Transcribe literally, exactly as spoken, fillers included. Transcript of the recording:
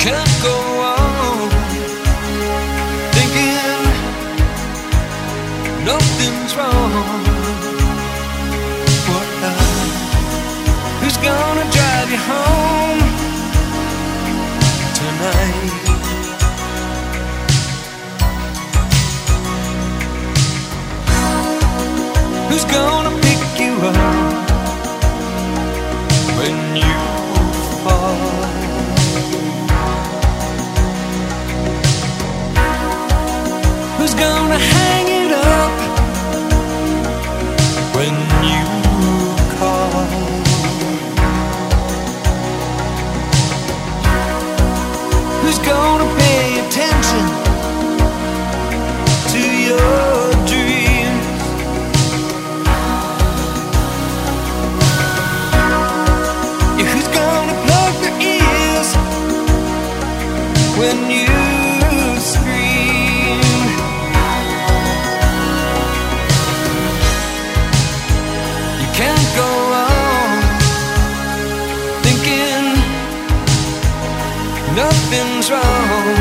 can't go on thinking nothing's wrong. What now? Who's gonna drive you home tonight? Who's gonna pick you up when you fall? Who's gonna hang it up when you call? Who's gonna pay attention to your dreams? Yeah, who's gonna plug their ears when you scream? You can't go on thinking nothing's wrong.